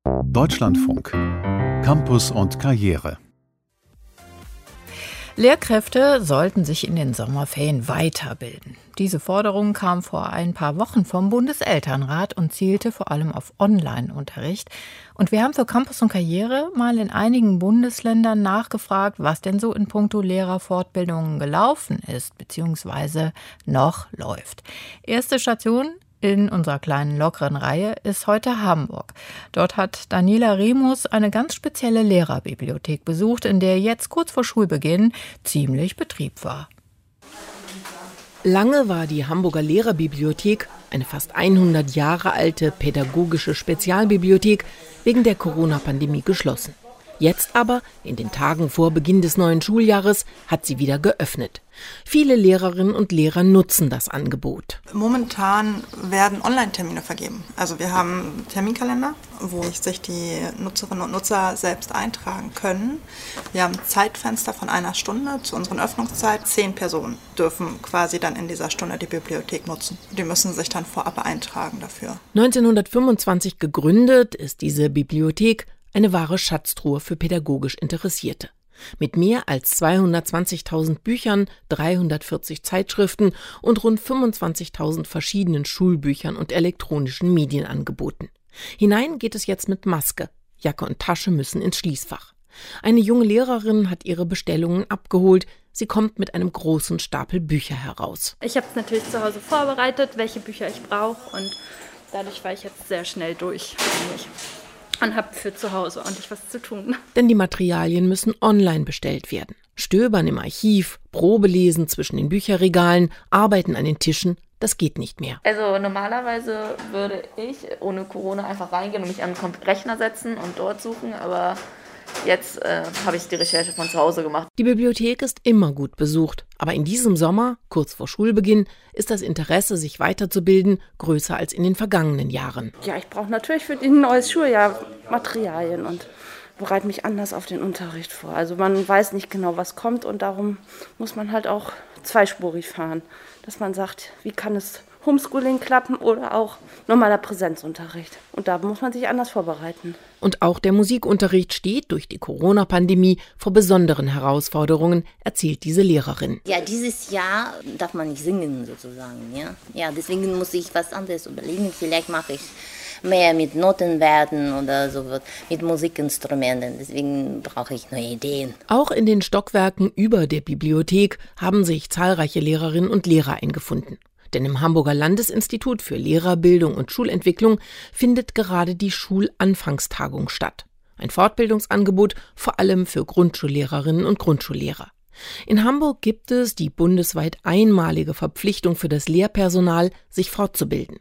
Deutschlandfunk. Campus und Karriere. Lehrkräfte sollten sich in den Sommerferien weiterbilden. Diese Forderung kam vor ein paar Wochen vom Bundeselternrat und zielte vor allem auf Online-Unterricht. Und wir haben für Campus und Karriere mal in einigen Bundesländern nachgefragt, was denn so in puncto Lehrerfortbildungen gelaufen ist bzw. noch läuft. Erste Station in unserer kleinen lockeren Reihe ist heute Hamburg. Dort hat Daniela Remus eine ganz spezielle Lehrerbibliothek besucht, in der jetzt kurz vor Schulbeginn ziemlich Betrieb war. Lange war die Hamburger Lehrerbibliothek, eine fast 100 Jahre alte pädagogische Spezialbibliothek, wegen der Corona-Pandemie geschlossen. Jetzt aber, in den Tagen vor Beginn des neuen Schuljahres, hat sie wieder geöffnet. Viele Lehrerinnen und Lehrer nutzen das Angebot. Momentan werden Online-Termine vergeben. Also wir haben einen Terminkalender, wo sich die Nutzerinnen und Nutzer selbst eintragen können. Wir haben Zeitfenster von 1 Stunde zu unseren Öffnungszeit. 10 Personen dürfen quasi dann in dieser Stunde die Bibliothek nutzen. Die müssen sich dann vorab eintragen dafür. 1925 gegründet ist diese Bibliothek eine wahre Schatztruhe für pädagogisch Interessierte. Mit mehr als 220.000 Büchern, 340 Zeitschriften und rund 25.000 verschiedenen Schulbüchern und elektronischen Medienangeboten. Hinein geht es jetzt mit Maske. Jacke und Tasche müssen ins Schließfach. Eine junge Lehrerin hat ihre Bestellungen abgeholt. Sie kommt mit einem großen Stapel Bücher heraus. Ich habe es natürlich zu Hause vorbereitet, welche Bücher ich brauche, und dadurch war ich jetzt sehr schnell durch und habe für zu Hause ordentlich was zu tun. Denn die Materialien müssen online bestellt werden. Stöbern im Archiv, Probelesen zwischen den Bücherregalen, Arbeiten an den Tischen, das geht nicht mehr. Also normalerweise würde ich ohne Corona einfach reingehen und mich an den Rechner setzen und dort suchen, aber jetzt habe ich die Recherche von zu Hause gemacht. Die Bibliothek ist immer gut besucht, aber in diesem Sommer, kurz vor Schulbeginn, ist das Interesse, sich weiterzubilden, größer als in den vergangenen Jahren. Ja, ich brauche natürlich für ein neues Schuljahr Materialien und bereite mich anders auf den Unterricht vor. Also man weiß nicht genau, was kommt, und darum muss man halt auch zweispurig fahren, dass man sagt, wie kann es Homeschooling klappen oder auch normaler Präsenzunterricht. Und da muss man sich anders vorbereiten. Und auch der Musikunterricht steht durch die Corona-Pandemie vor besonderen Herausforderungen, erzählt diese Lehrerin. Ja, dieses Jahr darf man nicht singen sozusagen. Ja, deswegen muss ich was anderes überlegen. Vielleicht mache ich mehr mit Notenwerten oder so mit Musikinstrumenten. Deswegen brauche ich neue Ideen. Auch in den Stockwerken über der Bibliothek haben sich zahlreiche Lehrerinnen und Lehrer eingefunden. Denn im Hamburger Landesinstitut für Lehrerbildung und Schulentwicklung findet gerade die Schulanfangstagung statt. Ein Fortbildungsangebot vor allem für Grundschullehrerinnen und Grundschullehrer. In Hamburg gibt es die bundesweit einmalige Verpflichtung für das Lehrpersonal, sich fortzubilden.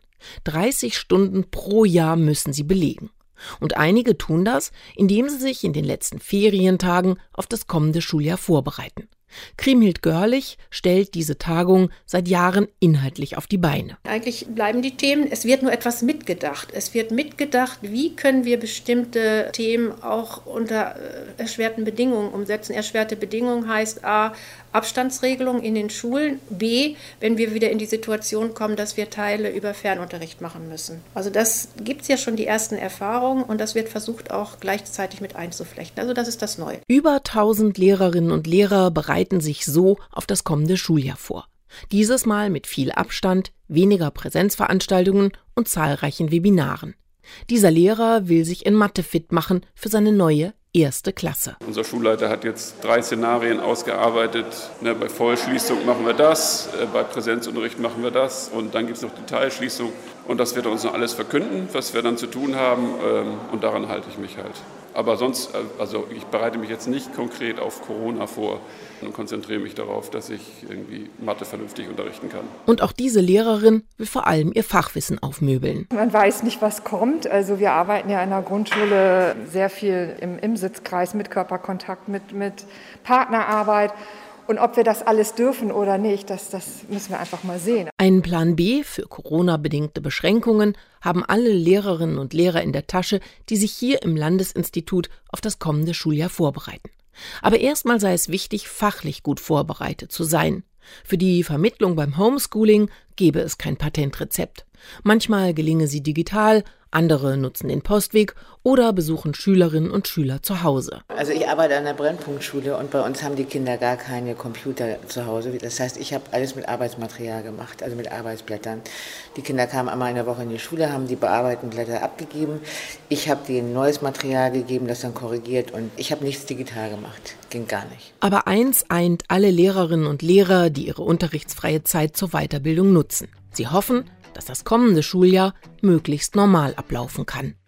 30 Stunden pro Jahr müssen sie belegen. Und einige tun das, indem sie sich in den letzten Ferientagen auf das kommende Schuljahr vorbereiten. Kriemhild Görlich stellt diese Tagung seit Jahren inhaltlich auf die Beine. Eigentlich bleiben die Themen, es wird nur etwas mitgedacht. Es wird mitgedacht, wie können wir bestimmte Themen auch unter erschwerten Bedingungen umsetzen. Erschwerte Bedingungen heißt A, Abstandsregelung in den Schulen, B, wenn wir wieder in die Situation kommen, dass wir Teile über Fernunterricht machen müssen. Also das gibt es ja schon die ersten Erfahrungen, und das wird versucht auch gleichzeitig mit einzuflechten. Also das ist das Neue. Über 1000 Lehrerinnen und Lehrer bereiten sich so auf das kommende Schuljahr vor. Dieses Mal mit viel Abstand, weniger Präsenzveranstaltungen und zahlreichen Webinaren. Dieser Lehrer will sich in Mathe fit machen für seine neue erste Klasse. Unser Schulleiter hat jetzt 3 Szenarien ausgearbeitet. Bei Vollschließung machen wir das, bei Präsenzunterricht machen wir das, und dann gibt es noch die Teilschließung. Und das wird er uns noch alles verkünden, was wir dann zu tun haben, und daran halte ich mich halt. Aber sonst, also ich bereite mich jetzt nicht konkret auf Corona vor und konzentriere mich darauf, dass ich irgendwie Mathe vernünftig unterrichten kann. Und auch diese Lehrerin will vor allem ihr Fachwissen aufmöbeln. Man weiß nicht, was kommt. Also wir arbeiten ja in der Grundschule sehr viel im Sitzkreis mit Körperkontakt, mit Partnerarbeit. Und ob wir das alles dürfen oder nicht, das müssen wir einfach mal sehen. Einen Plan B für Corona-bedingte Beschränkungen haben alle Lehrerinnen und Lehrer in der Tasche, die sich hier im Landesinstitut auf das kommende Schuljahr vorbereiten. Aber erstmal sei es wichtig, fachlich gut vorbereitet zu sein. Für die Vermittlung beim Homeschooling gebe es kein Patentrezept. Manchmal gelinge sie digital, Andere nutzen den Postweg oder besuchen Schülerinnen und Schüler zu Hause. Also ich arbeite an der Brennpunktschule und bei uns haben die Kinder gar keine Computer zu Hause. Das heißt, ich habe alles mit Arbeitsmaterial gemacht, also mit Arbeitsblättern. Die Kinder kamen einmal in der Woche in die Schule, haben die bearbeiteten Blätter abgegeben. Ich habe denen neues Material gegeben, das dann korrigiert und ich habe nichts digital gemacht. Ging gar nicht. Aber eins eint alle Lehrerinnen und Lehrer, die ihre unterrichtsfreie Zeit zur Weiterbildung nutzen. Sie hoffen, dass das kommende Schuljahr möglichst normal ablaufen kann.